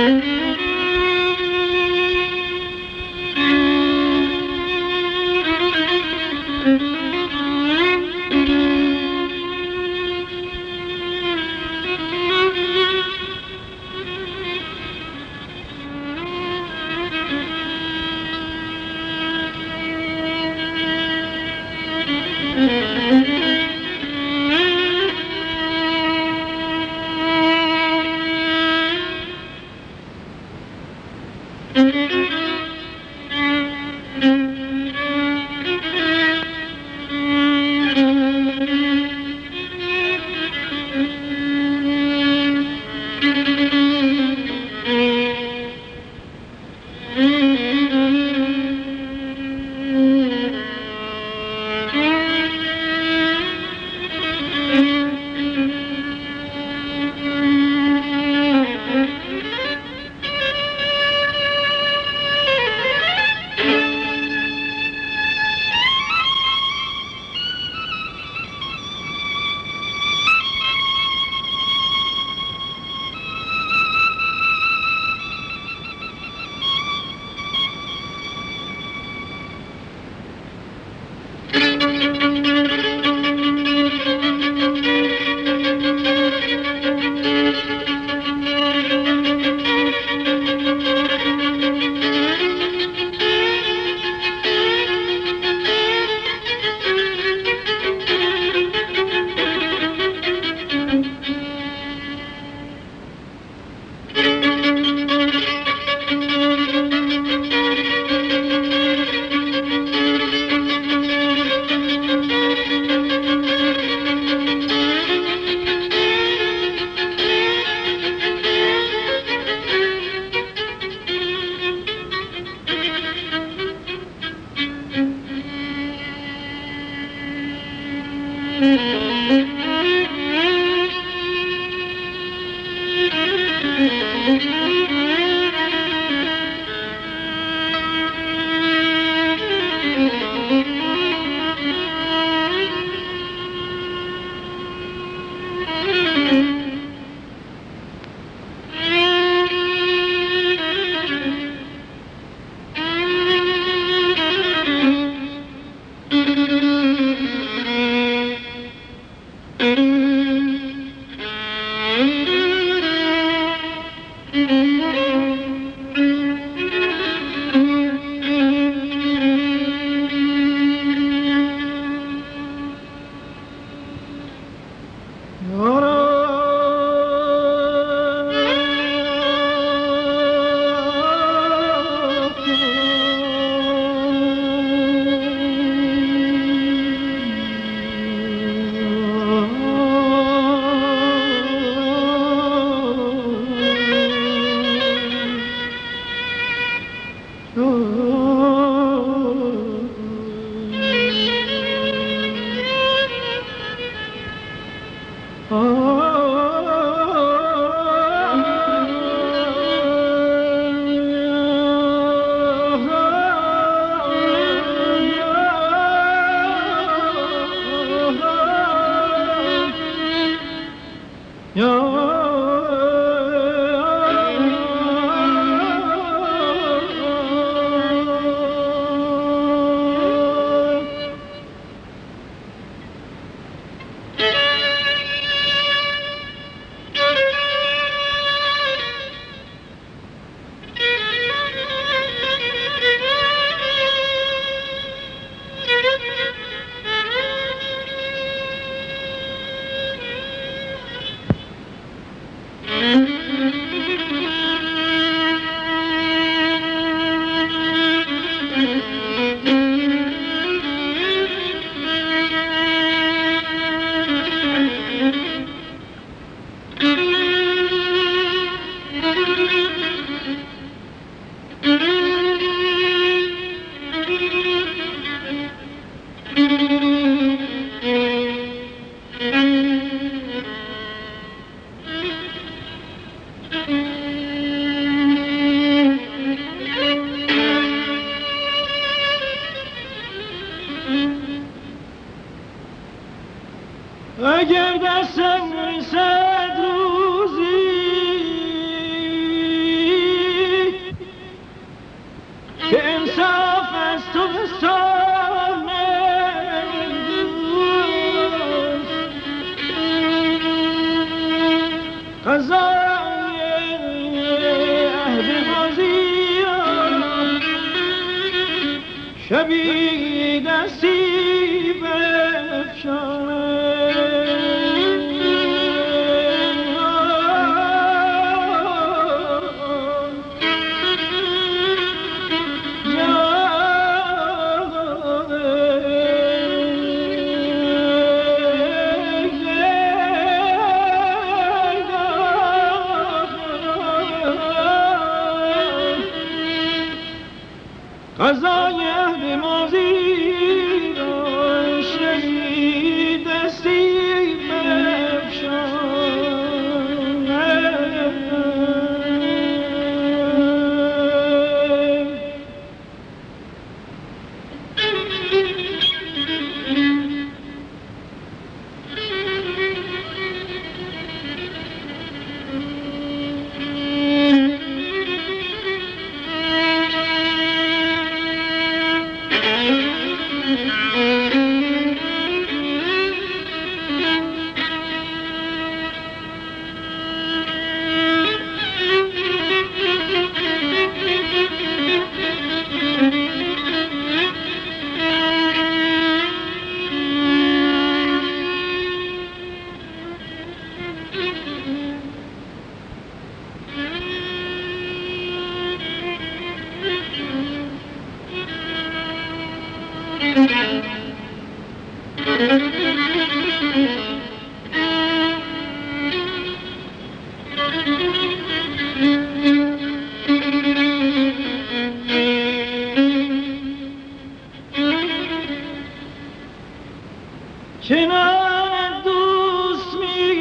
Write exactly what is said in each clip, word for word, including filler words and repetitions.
اگر دستم صد روزی شبی دستی بفشانه قضای عهد ماضی را شنید دستی چنان دوست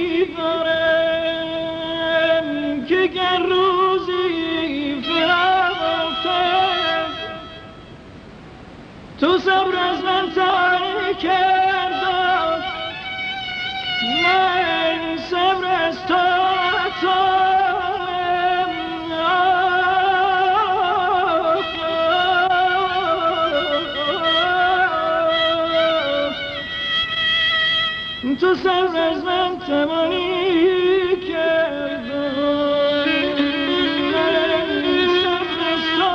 می‌دارم که گر روزی فراق افتد تو صبر از من تاری کردم من صبر از تو تو صبر از من توانی کردم من صبر از تو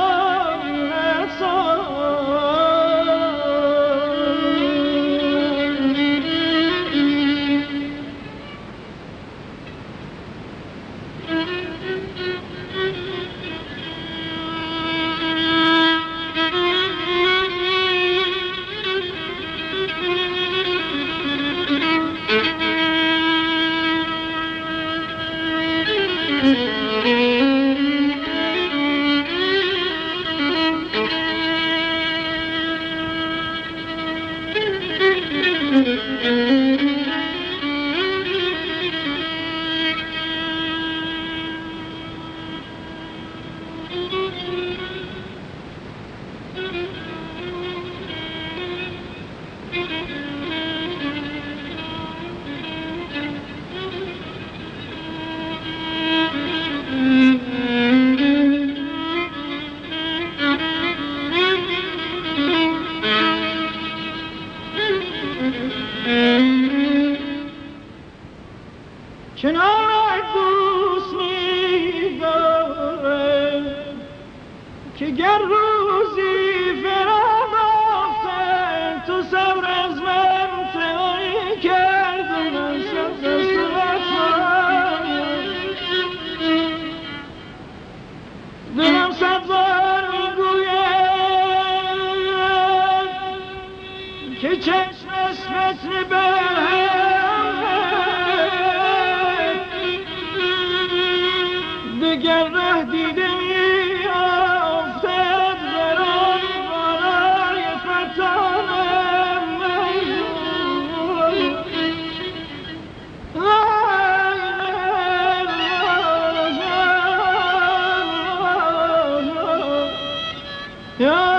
چنان دوست می‌دارم که گر روزی فراق افتد تو صبر از من توانی کردم من صبر از تو دلم صد بار میگوید که چشم از فتنه برهم دگر ره دیده می افتد برای بالای فتانم یا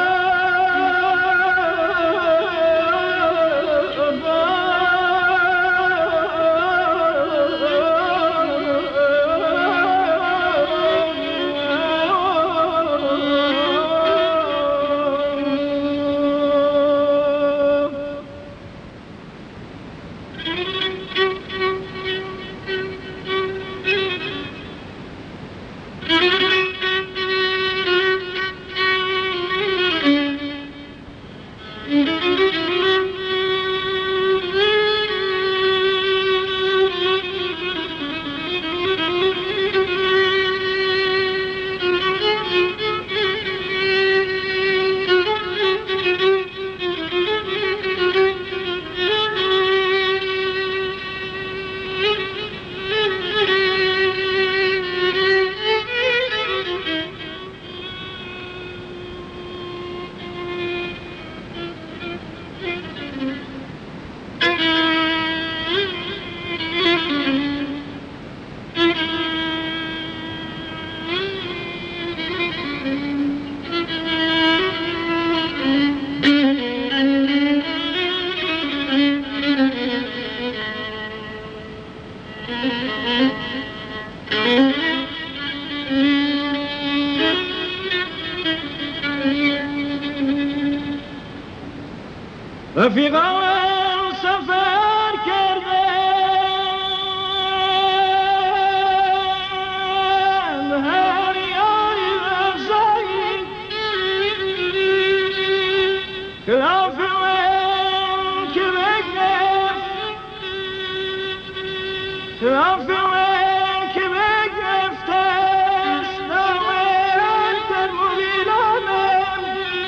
رفیقان سفر کردند هر یاری رفزایی خلاف من که بگرفت خلاف من که بگرفت است نامت در موبیلانم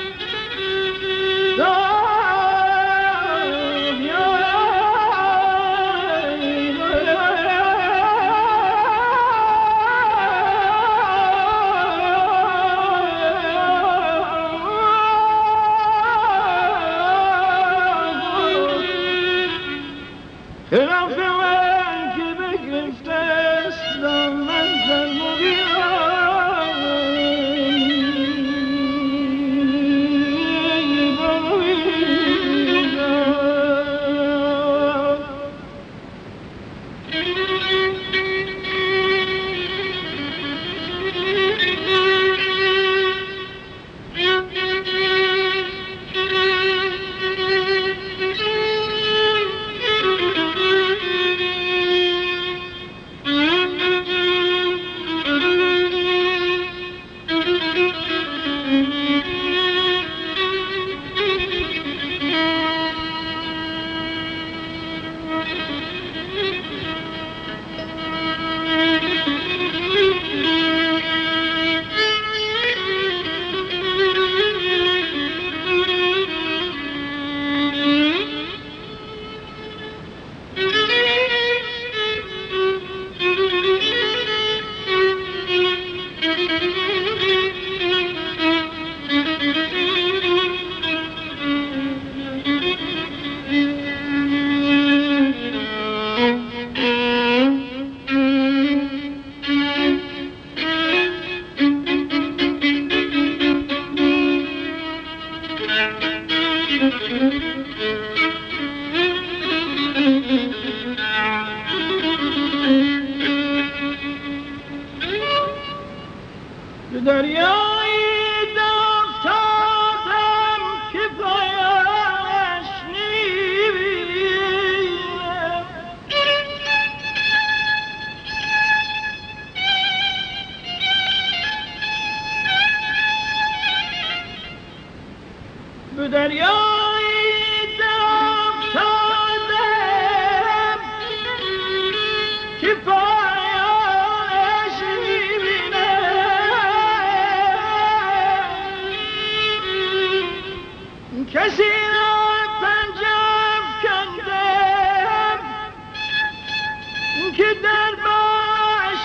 خلاف من که بگرفته است دامن در به دریایی افتادم که پایانش نمی‌بینم به دریایی افتادم که پایانش نمی‌بینم کسی را پنجه افکندم که در باش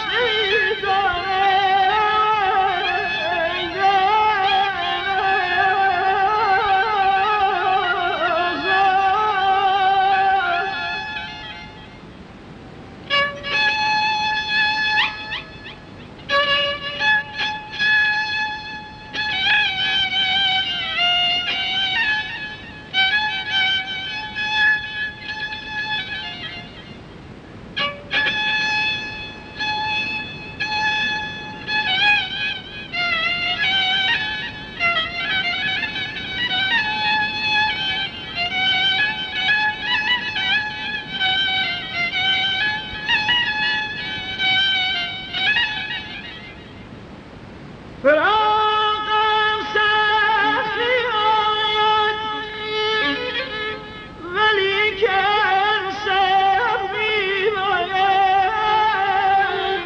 فراقم سختی آید ولیکن صبر می‌باید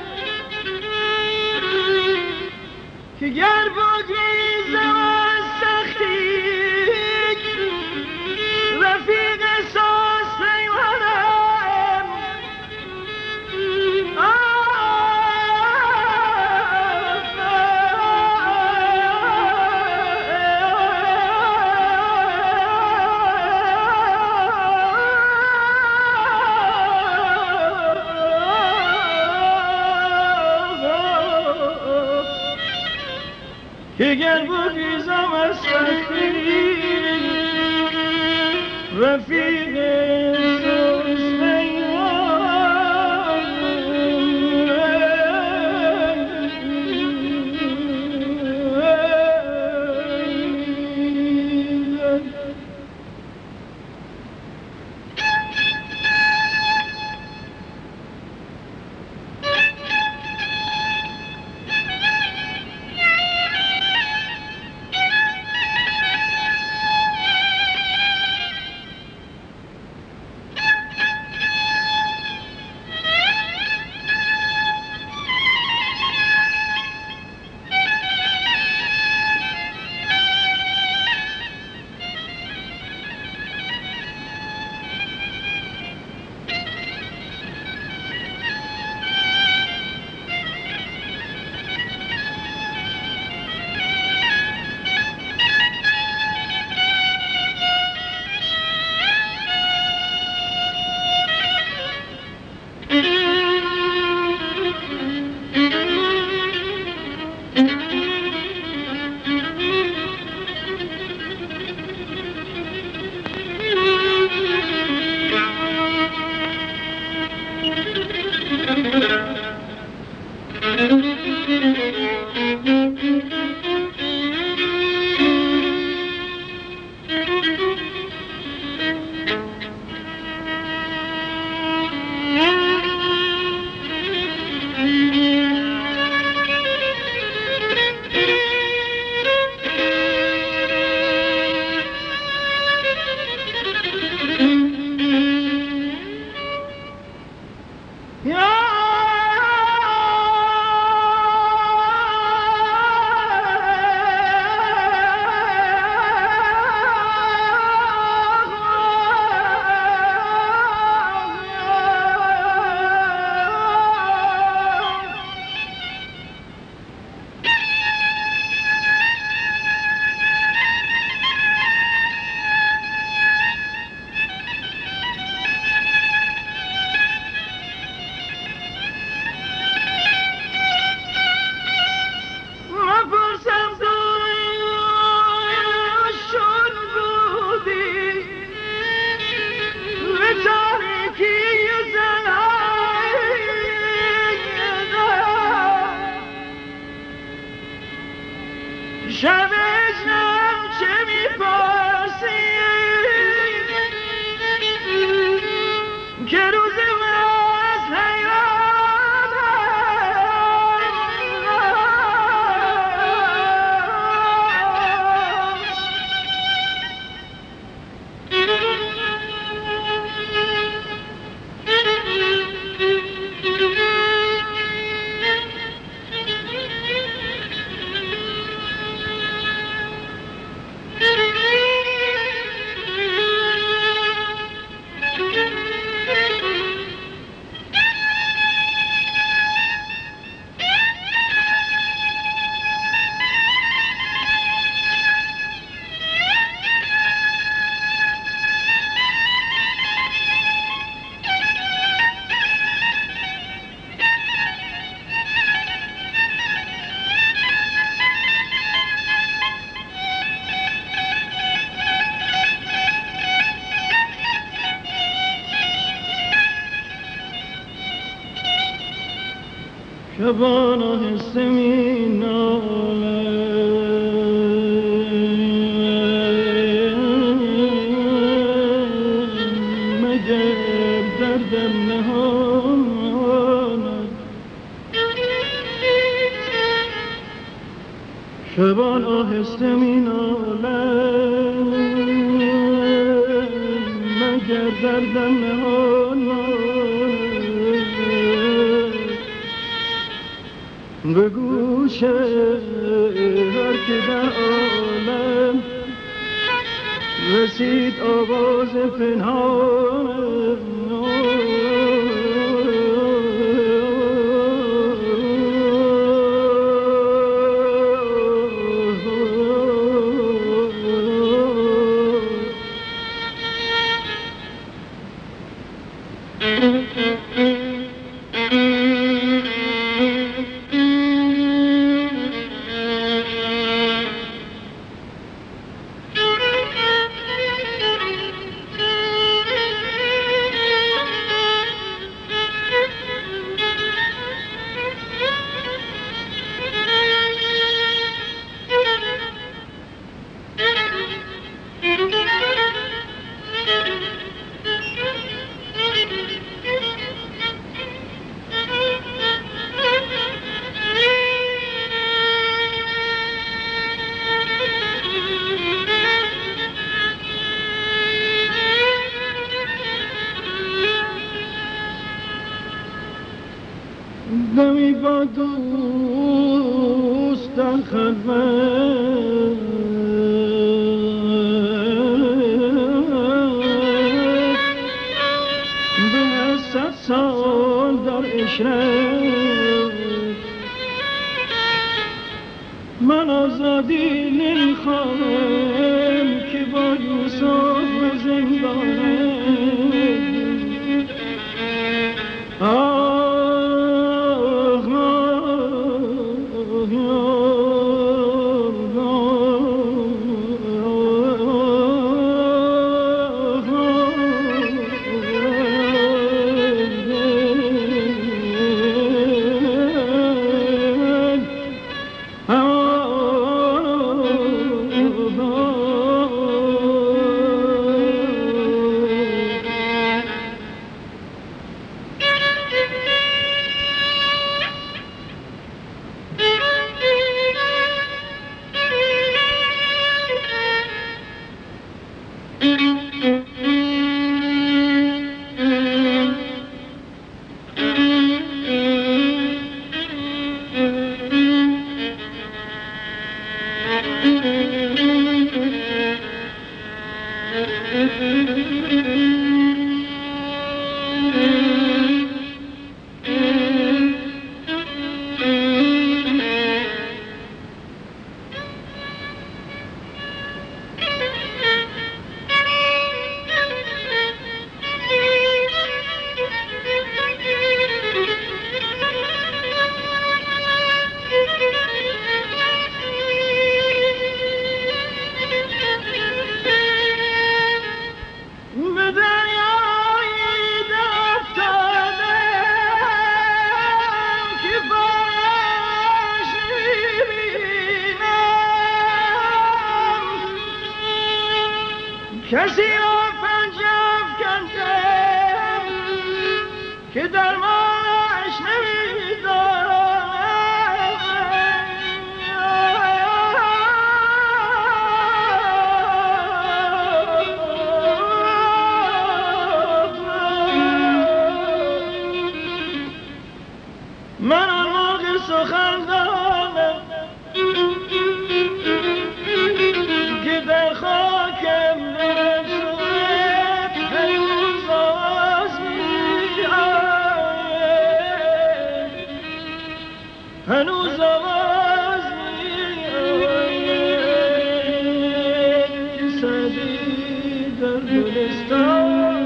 که گر بگریزم از سختی رفیق احساس پیمانم که گر بگریزم از سختی رفیق احساس پیمانم شبشم چه میپرسی که روز وصل شبان آهسته می نالم مگر دردم نهاند شبان آهسته می نالم مگر دردم نهاند به گوش هر که در عالم رسید آواز پنهان دمی با دوستان خلوت به صد سال در عشرت من آزادی نمیخواهم که با یوسف به زندانه کسی را پنجاب کنده که درمانش نمیدارد من آن موقع سخن دارم که در خاکم نرسد هنوز آواز می‌آید هنوز آواز می‌آید که سعدی در گلستان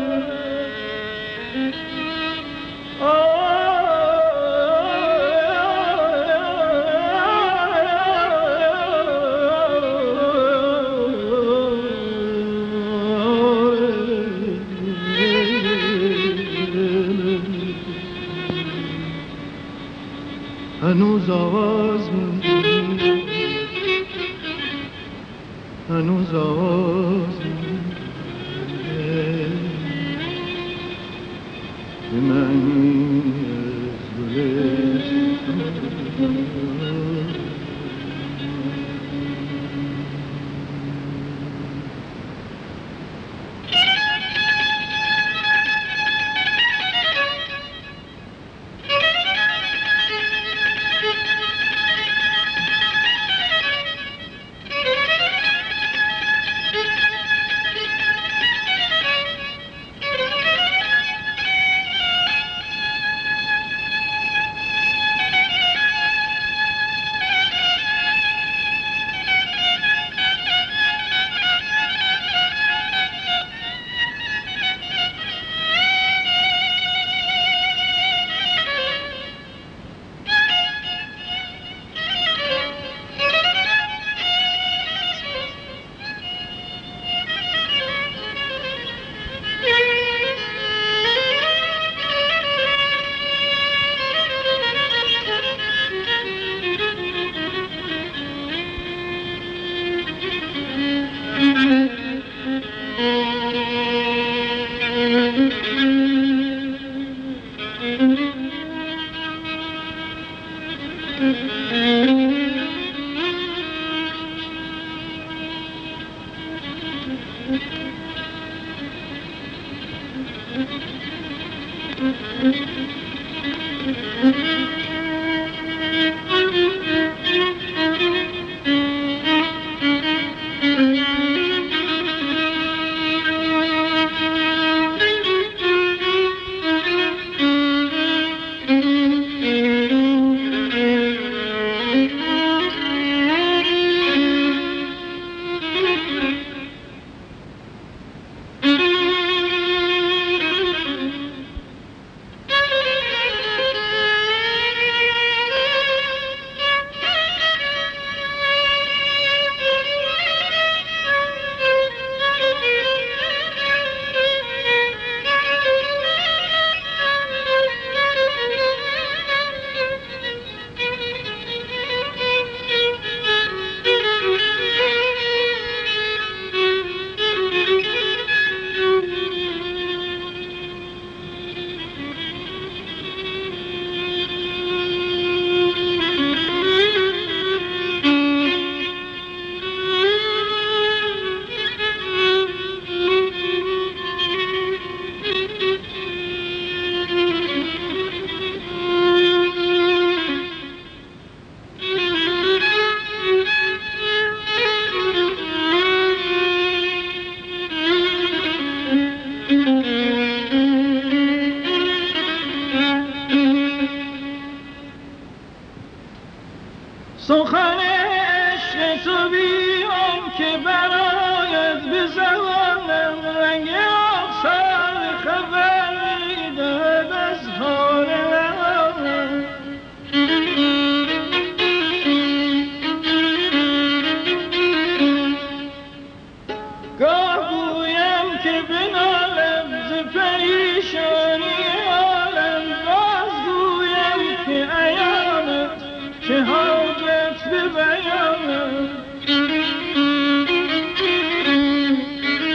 هنوز آواز می‌آید هنوز آواز می‌آید به معنی از گلستان سخن عشق تو بیان که برایت به زبانم رنگ آبسر خبر میدهد از حال من گاه گویم که بنالم ز پریشانی عالم باز گویم که عیانت که حاجت به بیانم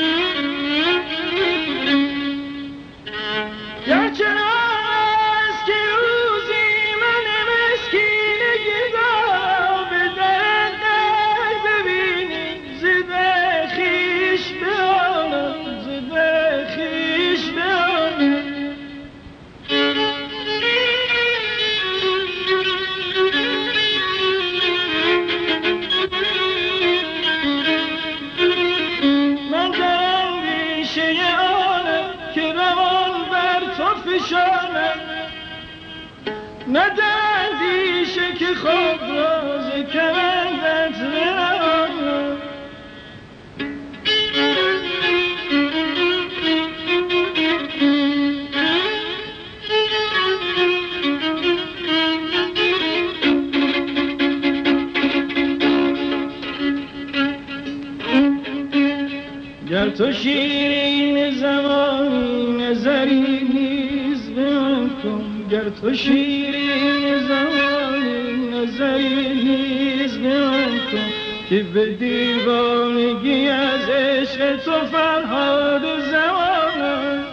ندندیشه که خود راز کمندت برم گر تو شیرین زمانی نظری نیز به من کن گر تو شیرین زمانی نظری نیز به من کن که به دیوانگی از عشق تو فرهاد زمانم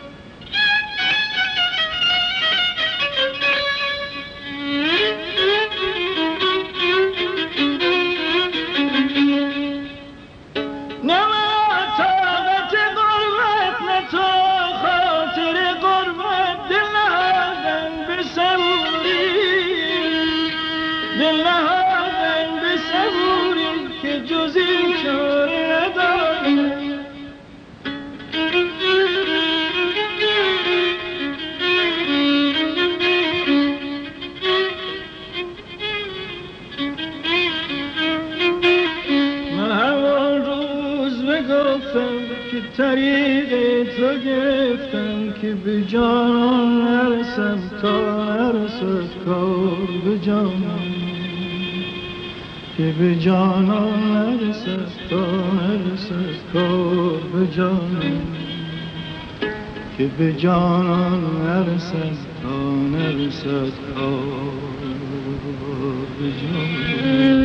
جز این چاره ندارم من همان روز بگفتم که طریق تو گرفتم که به جانان نرسم تا نرسد کار به جانان که به جانان نرسد تا نرسد کار به جانان که به جانان نرسد تا نرسد کار به جانان